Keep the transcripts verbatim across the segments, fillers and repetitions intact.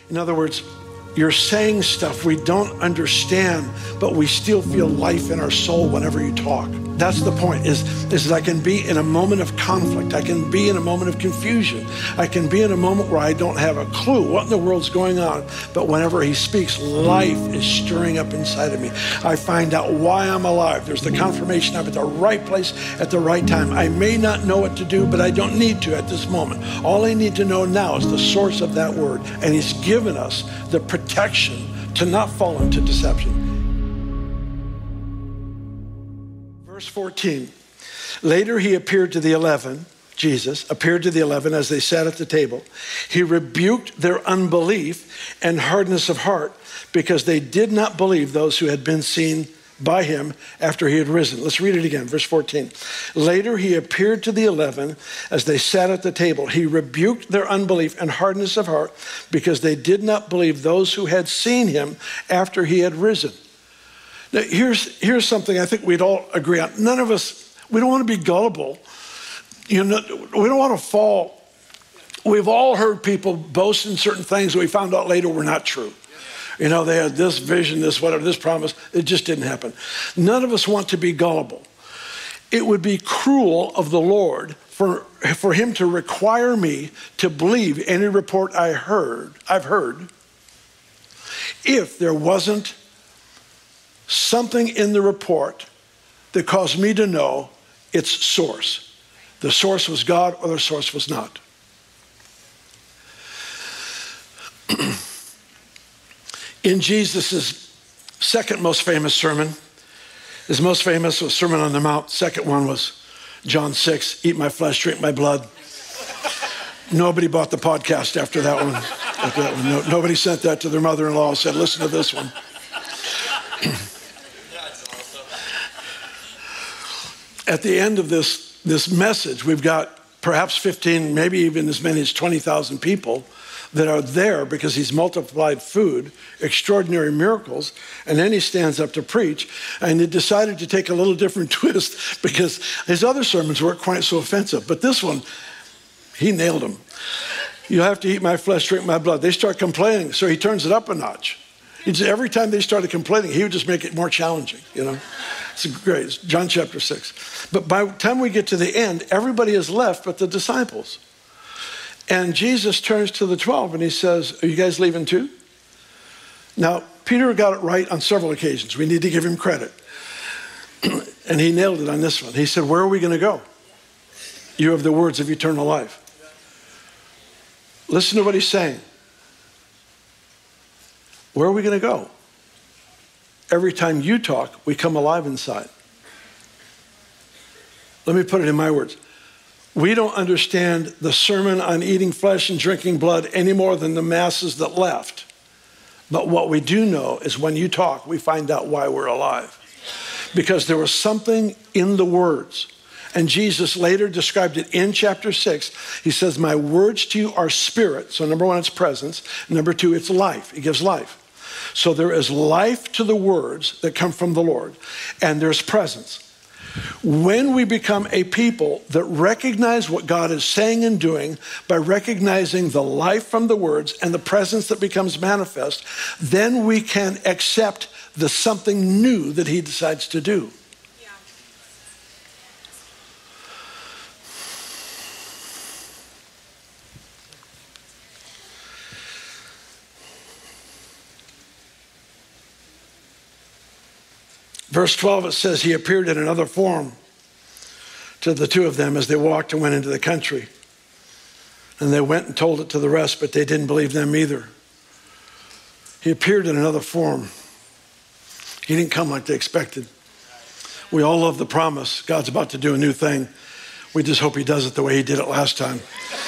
In other words, you're saying stuff we don't understand, but we still feel life in our soul whenever you talk. That's the point, is, is that I can be in a moment of conflict. I can be in a moment of confusion. I can be in a moment where I don't have a clue what in the world's going on, but whenever he speaks, life is stirring up inside of me. I find out why I'm alive. There's the confirmation I'm at the right place at the right time. I may not know what to do, but I don't need to at this moment. All I need to know now is the source of that word, and he's given us the protection to not fall into deception. Verse fourteen, later he appeared to the eleven, Jesus appeared to the eleven as they sat at the table. He rebuked their unbelief and hardness of heart because they did not believe those who had been seen by him after he had risen. Let's read it again, verse fourteen. Later he appeared to the eleven as they sat at the table. He rebuked their unbelief and hardness of heart because they did not believe those who had seen him after he had risen. Now, here's, here's something I think we'd all agree on. None of us, we don't want to be gullible. You know, we don't want to fall. We've all heard people boast in certain things that we found out later were not true. You know, they had this vision, this whatever, this promise. It just didn't happen. None of us want to be gullible. It would be cruel of the Lord for, for him to require me to believe any report I heard, I've heard, if there wasn't something in the report that caused me to know its source. The source was God or the source was not. In Jesus' second most famous sermon, his most famous was Sermon on the Mount. Second one was John six, eat my flesh, drink my blood. Nobody bought the podcast after that one. After that one. No, nobody sent that to their mother-in-law and said, listen to this one. At the end of this, this message, we've got perhaps fifteen, maybe even as many as twenty thousand people that are there because he's multiplied food, extraordinary miracles, and then he stands up to preach, and he decided to take a little different twist because his other sermons weren't quite so offensive, but this one, he nailed them. You have to eat my flesh, drink my blood. They start complaining, so he turns it up a notch. He just, every time they started complaining, he would just make it more challenging, you know. It's great. It's John chapter six. But by the time we get to the end, everybody is left but the disciples. And Jesus turns to the twelve and he says, are you guys leaving too? Now, Peter got it right on several occasions. We need to give him credit. And he nailed it on this one. He said, where are we going to go? You have the words of eternal life. Listen to what he's saying. Where are we going to go? Every time you talk, we come alive inside. Let me put it in my words. We don't understand the sermon on eating flesh and drinking blood any more than the masses that left. But what we do know is when you talk, we find out why we're alive. Because there was something in the words. And Jesus later described it in chapter six. He says, my words to you are spirit. So number one, it's presence. Number two, it's life. It gives life. So there is life to the words that come from the Lord, and there's presence. When we become a people that recognize what God is saying and doing by recognizing the life from the words and the presence that becomes manifest, then we can accept the something new that he decides to do. Verse twelve, it says, he appeared in another form to the two of them as they walked and went into the country. And they went and told it to the rest, but they didn't believe them either. He appeared in another form. He didn't come like they expected. We all love the promise. God's about to do a new thing. We just hope he does it the way he did it last time.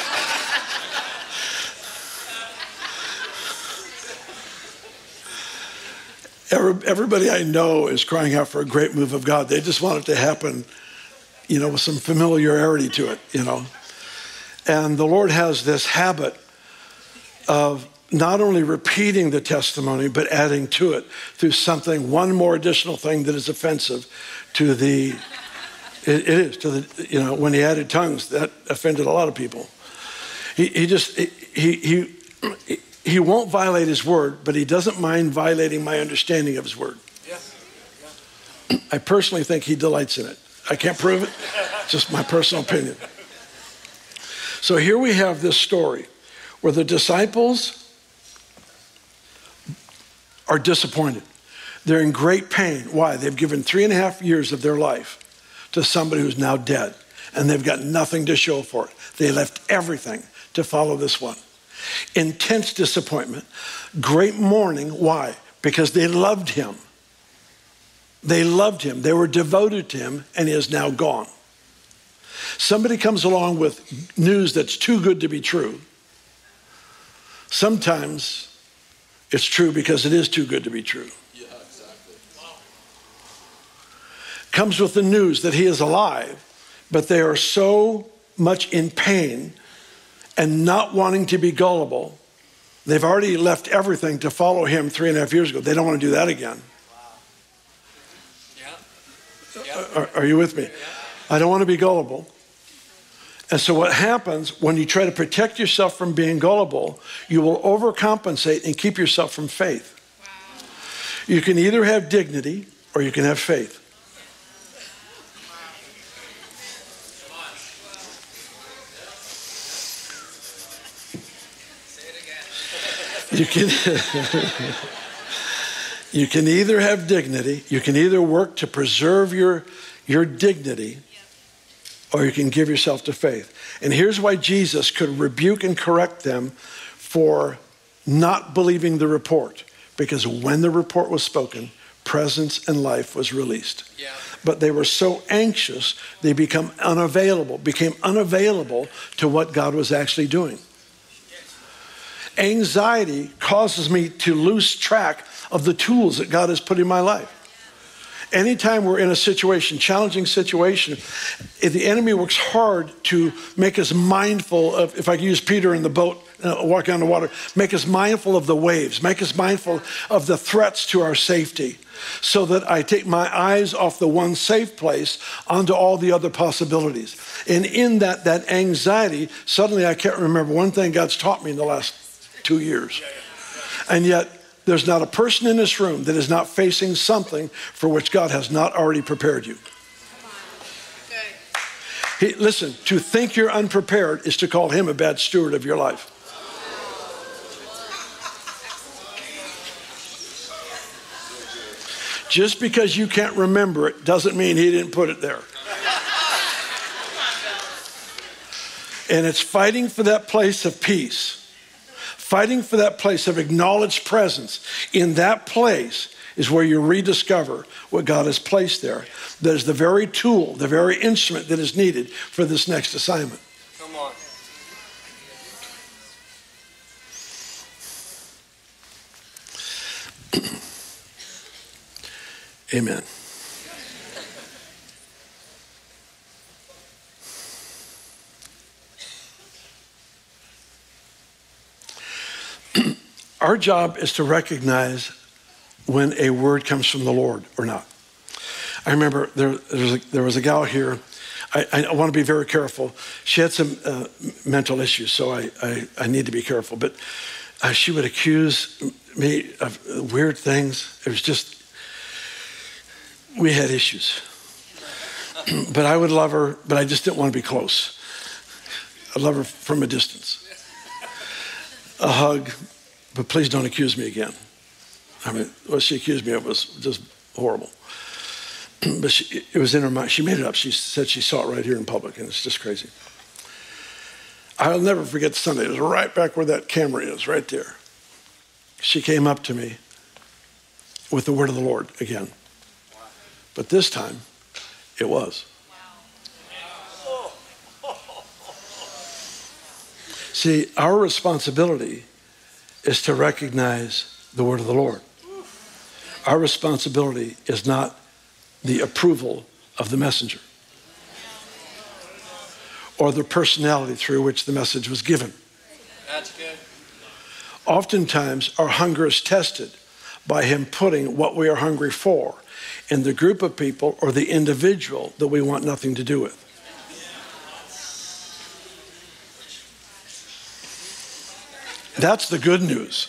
Everybody I know is crying out for a great move of God. They just want it to happen, you know, with some familiarity to it, you know. And the Lord has this habit of not only repeating the testimony, but adding to it through something, one more additional thing that is offensive to the, it, it is, to the, you know, when he added tongues, that offended a lot of people. He, he just, he, he, he won't violate his word, but he doesn't mind violating my understanding of his word. Yeah. Yeah. I personally think he delights in it. I can't prove it, just my personal opinion. So here we have this story where the disciples are disappointed. They're in great pain. Why? They've given three and a half years of their life to somebody who's now dead, and they've got nothing to show for it. They left everything to follow this one. Intense disappointment, great mourning. Why? Because they loved him. They loved him. They were devoted to him, and he is now gone. Somebody comes along with news that's too good to be true. Sometimes it's true because it is too good to be true. Yeah, exactly. Wow. Comes with the news that he is alive, but they are so much in pain and not wanting to be gullible. They've already left everything to follow him three and a half years ago. They don't want to do that again. Wow. Yeah. Yeah. Are, are you with me? Yeah. I don't want to be gullible. And so what happens when you try to protect yourself from being gullible, you will overcompensate and keep yourself from faith. Wow. You can either have dignity or you can have faith. You can, you can either have dignity, you can either work to preserve your, your dignity, or you can give yourself to faith. And here's why Jesus could rebuke and correct them for not believing the report. Because when the report was spoken, presence and life was released. Yeah. But they were so anxious, they become unavailable, became unavailable to what God was actually doing. Anxiety causes me to lose track of the tools that God has put in my life. Anytime we're in a situation, challenging situation, if the enemy works hard to make us mindful of, if I can use Peter in the boat, uh, walking on the water, make us mindful of the waves, make us mindful of the threats to our safety, so that I take my eyes off the one safe place onto all the other possibilities. And in that, that anxiety, suddenly I can't remember one thing God's taught me in the last two years. And yet, there's not a person in this room that is not facing something for which God has not already prepared you. He, listen, to think you're unprepared is to call him a bad steward of your life. Just because you can't remember it doesn't mean he didn't put it there. And it's fighting for that place of peace. Fighting for that place of acknowledged presence. In that place is where you rediscover what God has placed there. That is the very tool, the very instrument that is needed for this next assignment. Come on. Amen. Our job is to recognize when a word comes from the Lord or not. I remember there, there, was, a, there was a gal here. I, I want to be very careful. She had some uh, mental issues, so I, I, I need to be careful. But uh, she would accuse me of weird things. It was just, we had issues. But I would love her, but I just didn't want to be close. I love her from a distance. A hug. But please don't accuse me again. I mean, what she accused me of was just horrible. But she, it was in her mind. She made it up. She said she saw it right here in public, and it's just crazy. I'll never forget Sunday. It was right back where that camera is, right there. She came up to me with the word of the Lord again. But this time, it was. See, our responsibility is to recognize the word of the Lord. Our responsibility is not the approval of the messenger or the personality through which the message was given. That's good. Oftentimes, our hunger is tested by him putting what we are hungry for in the group of people or the individual that we want nothing to do with. That's the good news.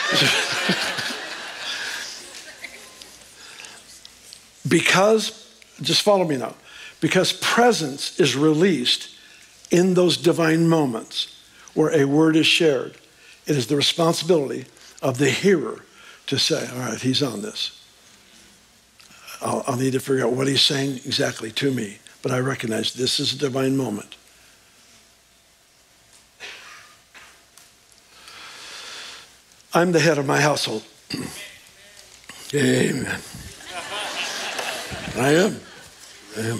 Because, just follow me now, because presence is released in those divine moments where a word is shared, it is the responsibility of the hearer to say, all right, he's on this. I'll, I'll need to figure out what he's saying exactly to me, but I recognize this is a divine moment. I'm the head of my household. Amen. I am. I am.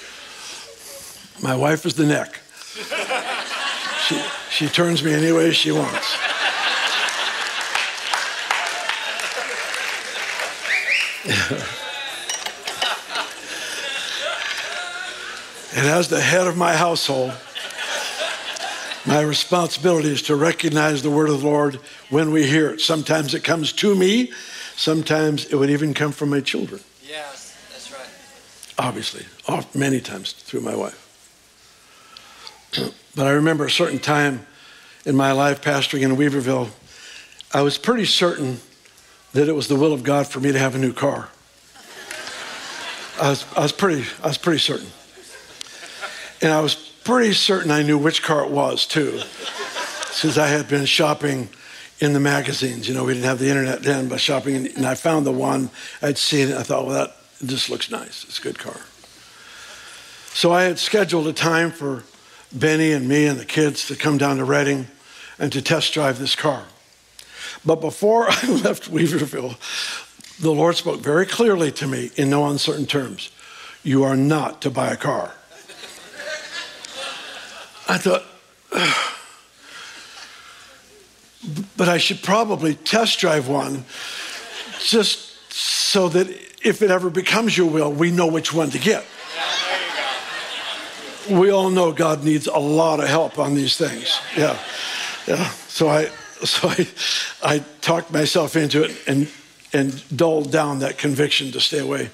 My wife is the neck. She, she turns me any way she wants. And as the head of my household, my responsibility is to recognize the word of the Lord when we hear it. Sometimes it comes to me. Sometimes it would even come from my children. Yes, that's right. Obviously, oft, many times through my wife. But I remember a certain time in my life pastoring in Weaverville, I was pretty certain that it was the will of God for me to have a new car. I was, I was pretty, I was pretty certain. And I was pretty certain I knew which car it was too, since I had been shopping in the magazines. You know, we didn't have the internet then, but shopping, and I found the one, I'd seen it, I thought, well, that just looks nice. It's a good car. So I had scheduled a time for Benny and me and the kids to come down to Redding and to test drive this car. But before I left Weaverville, the Lord spoke very clearly to me in no uncertain terms. You are not to buy a car. I thought, ugh. But I should probably test drive one just so that if it ever becomes your will, we know which one to get. We all know God needs a lot of help on these things. Yeah, yeah. So I, so I, I talked myself into it and and dulled down that conviction to stay away.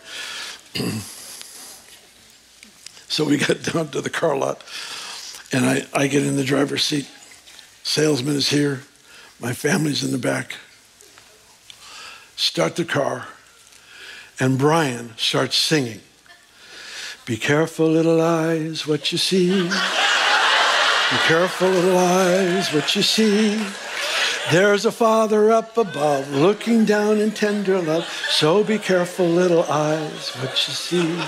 So we got down to the car lot, and I, I get in the driver's seat. Salesman is here. My family's in the back. Start the car, and Brian starts singing. Be careful, little eyes, what you see. Be careful, little eyes, what you see. There's a Father up above, looking down in tender love. So be careful, little eyes, what you see.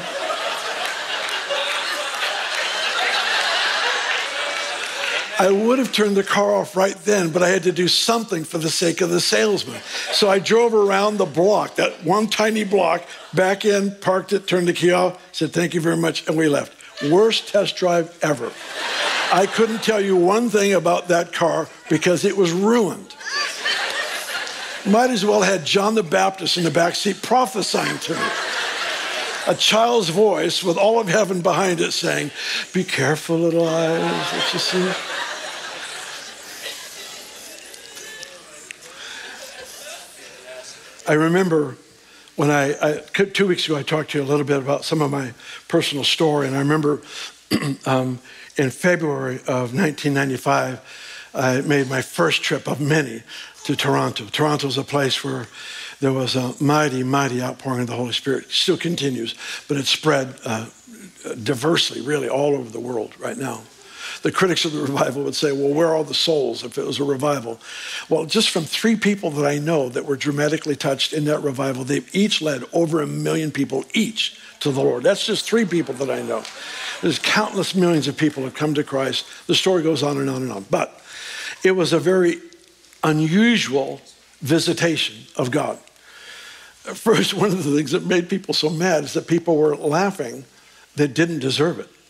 I would have turned the car off right then, but I had to do something for the sake of the salesman. So I drove around the block, that one tiny block, back in, parked it, turned the key off, said thank you very much, and we left. Worst test drive ever. I couldn't tell you one thing about that car because it was ruined. Might as well have had John the Baptist in the back seat prophesying to me. A child's voice with all of heaven behind it saying, be careful, little eyes, what you see. I remember when I, I, two weeks ago, I talked to you a little bit about some of my personal story. And I remember um, in February of nineteen ninety-five, I made my first trip of many to Toronto. Toronto is a place where there was a mighty, mighty outpouring of the Holy Spirit. It still continues, but it's spread uh, diversely, really, all over the world right now. The critics of the revival would say, well, where are all the souls if it was a revival? Well, just from three people that I know that were dramatically touched in that revival, they've each led over a million people each to the Lord. That's just three people that I know. There's countless millions of people have come to Christ. The story goes on and on and on. But it was a very unusual visitation of God. First, one of the things that made people so mad is that people were laughing that didn't deserve it.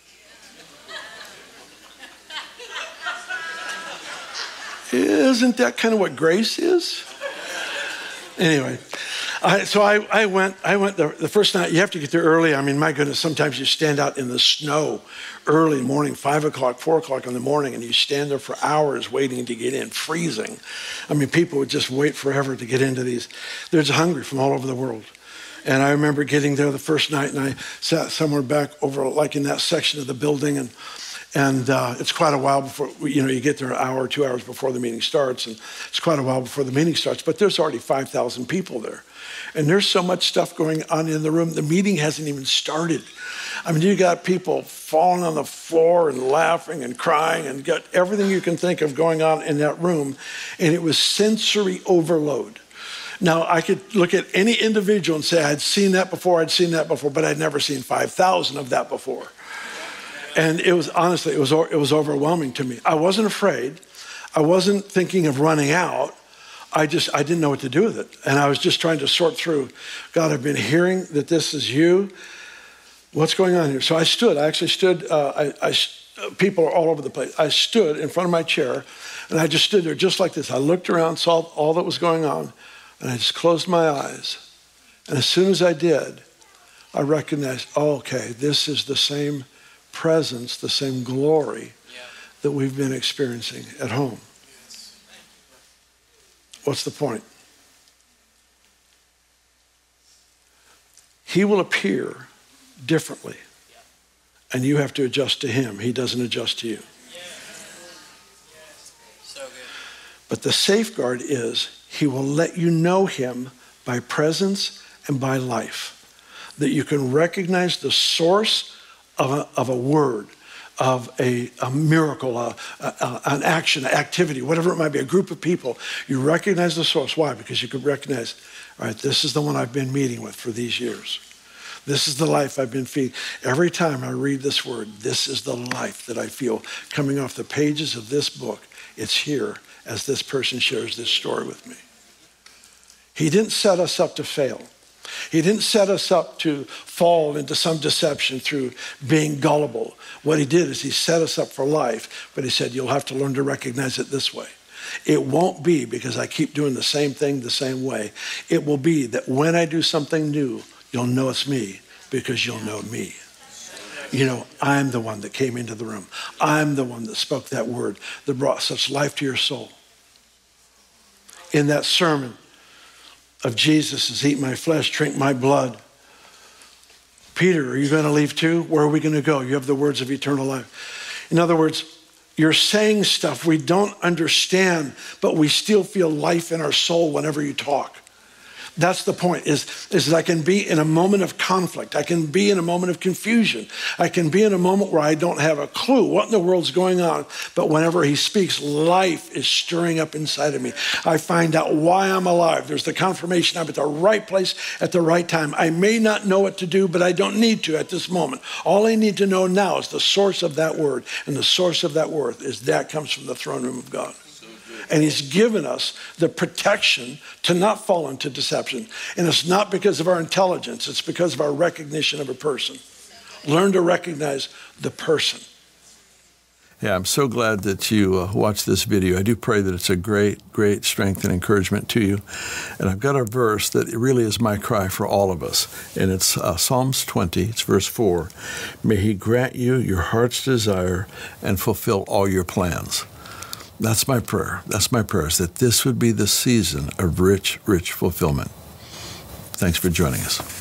Isn't that kind of what grace is? Anyway, I, so I, I went, I went the, the first night. You have to get there early. I mean, my goodness, sometimes you stand out in the snow early morning, five o'clock, four o'clock in the morning, and you stand there for hours waiting to get in, freezing. I mean, people would just wait forever to get into these. They're just hungry from all over the world. And I remember getting there the first night, and I sat somewhere back over, like in that section of the building, and And uh, it's quite a while before, you know, you get there an hour or two hours before the meeting starts, and it's quite a while before the meeting starts, but there's already five thousand people there. And there's so much stuff going on in the room, the meeting hasn't even started. I mean, you got people falling on the floor and laughing and crying and got everything you can think of going on in that room, and it was sensory overload. Now, I could look at any individual and say, I'd seen that before, I'd seen that before, but I'd never seen five thousand of that before. And it was, honestly, it was it was overwhelming to me. I wasn't afraid. I wasn't thinking of running out. I just, I didn't know what to do with it. And I was just trying to sort through, God, I've been hearing that this is you. What's going on here? So I stood, I actually stood, uh, I, I, people are all over the place. I stood in front of my chair, and I just stood there just like this. I looked around, saw all that was going on, and I just closed my eyes. And as soon as I did, I recognized, oh, okay, this is the same presence, the same glory yeah. that we've been experiencing at home. Yes. What's the point? He will appear differently, yeah. and you have to adjust to him. He doesn't adjust to you. Yes. Yes. So good. But the safeguard is he will let you know him by presence and by life, that you can recognize the source Of a, of a word, of a, a miracle, a, a, an action, an activity, whatever it might be, a group of people. You recognize the source. Why? Because you could recognize, all right, this is the one I've been meeting with for these years. This is the life I've been feeding. Every time I read this word, this is the life that I feel coming off the pages of this book. It's here as this person shares this story with me. He didn't set us up to fail. He didn't set us up to fall into some deception through being gullible. What he did is he set us up for life, but he said, you'll have to learn to recognize it this way. It won't be because I keep doing the same thing the same way. It will be that when I do something new, you'll know it's me because you'll know me. You know, I'm the one that came into the room. I'm the one that spoke that word that brought such life to your soul. In that sermon of Jesus is eat my flesh, drink my blood. Peter, are you going to leave too? Where are we going to go? You have the words of eternal life. In other words, you're saying stuff we don't understand, but we still feel life in our soul whenever you talk. That's the point, is, is that I can be in a moment of conflict. I can be in a moment of confusion. I can be in a moment where I don't have a clue what in the world's going on. But whenever he speaks, life is stirring up inside of me. I find out why I'm alive. There's the confirmation I'm at the right place at the right time. I may not know what to do, but I don't need to at this moment. All I need to know now is the source of that word. And the source of that word is that comes from the throne room of God. And he's given us the protection to not fall into deception. And it's not because of our intelligence. It's because of our recognition of a person. Learn to recognize the person. Yeah, I'm so glad that you uh, watched this video. I do pray that it's a great, great strength and encouragement to you. And I've got a verse that really is my cry for all of us. And it's uh, Psalms twenty, it's verse four. May he grant you your heart's desire and fulfill all your plans. That's my prayer. That's my prayer, is that this would be the season of rich, rich fulfillment. Thanks for joining us.